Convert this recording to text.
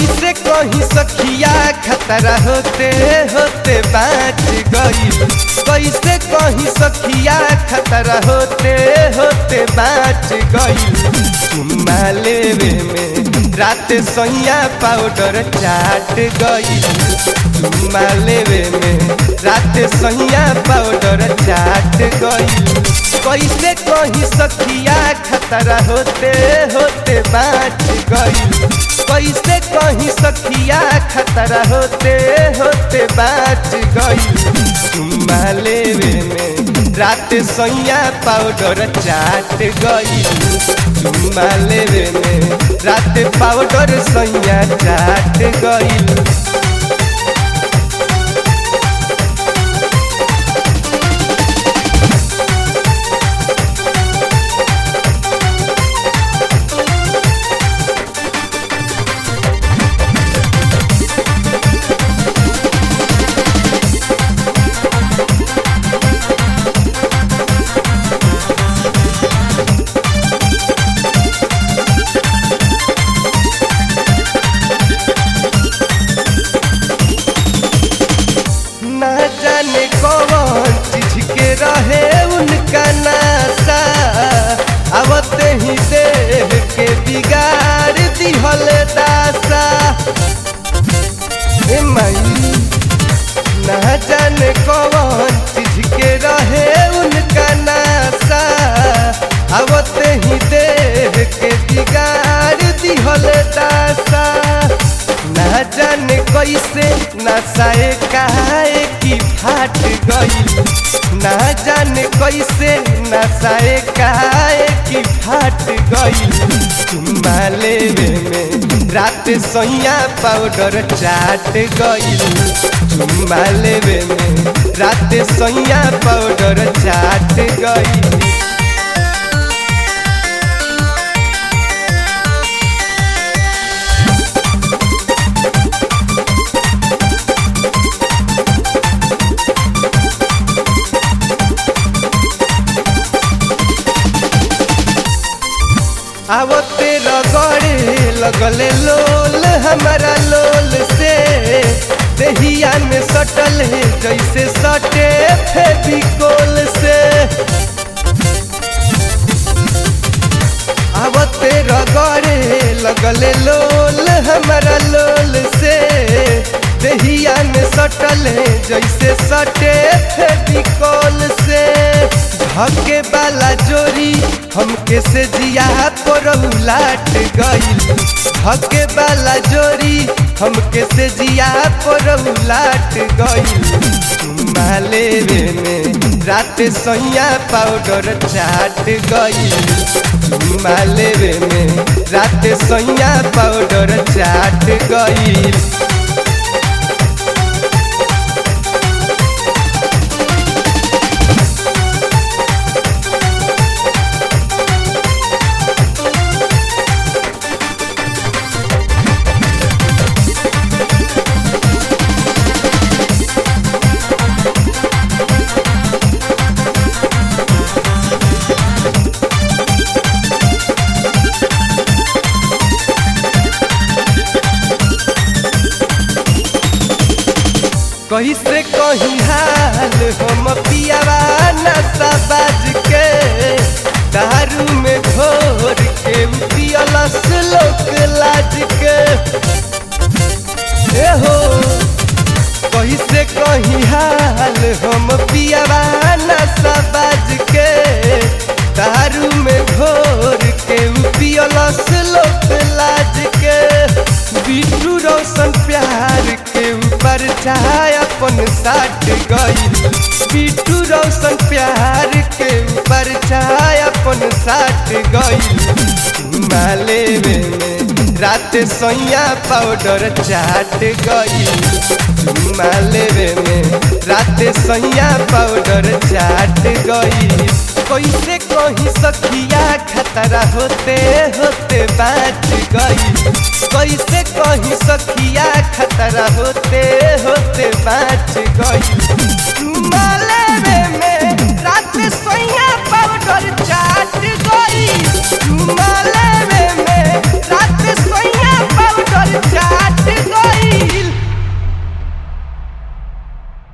कैसे कहीं सखिया खतरा होते होते बाँच गई। कैसे कहीं सखिया खतरा होते होते बाँच गई। चुम्मा लेवे में रात सैया पाउडर चाट गई। चुम्मा लेवे में रात सैया पाउडर चाट गई। कैसे कहीं सखिया खतरा होते होते बाँच गई। कैसे कहीं सखिया खतरा होते होते बाँच गई। चुम्मा लेवे में रात सैया पाउडर चाट गई। चुम्मा लेवे में रात पाउडर सैया चाट गई। रहे उनका नासा आवते ही देह के बिगाड़ दिहल दासा। ए माई ना जाने कौन चीज के रहे उनका नासा आवते ही देह के बिगाड़ दिहल दासा। ना जाने कैसे नशाए काहे की फाट गई। ना जाने कैसे नशाए काहे की फाट गई। चुम्मा लेवे में रात सैया पाउडर चाट गई। चुम्मा लेवे में रात सैया पाउडर चाट गई। आवते रगड़े लगले लोल हमारा लोल से देहिया में सटल है जैसे सटे फेविकोल से। आवते रगड़े लगले लोल हमारा लोल से देहिया में सटल है जैसे सटे फेविकोल से। धके वाला जोरी हमके से जिया पर उलाट गई। धके वाला जोरी हमके से जिया पर उलाट गई। चुम्मा लेवे में रात सैया पाउडर चाट गई। चुम्मा लेवे में रात सैया पाउडर चाट गई। कैसे कहीं हाल हम पियावा नशा बाज के दारू में घोर के पियलस लोक लाज के। हो कैसे कहीं हाल हम पियावा नशा बाज के दारू में घोर के पियलस लोक लाज के। बिट्टू रोशन प्यार के ऊपर चाहे अपन साट गई। बिट्टू रोशन प्यार के ऊपर चाहे अपन साट गई। चुम्मा लेवे में रात सैया पाउडर चाट गई। चुम्मा लेवे में रात सैया पाउडर चाट गई। कैसे कहीं सखिया खतरा होते होते बाँच गई। कैसे कहीं सखिया खतरा होते होते बाँच गई।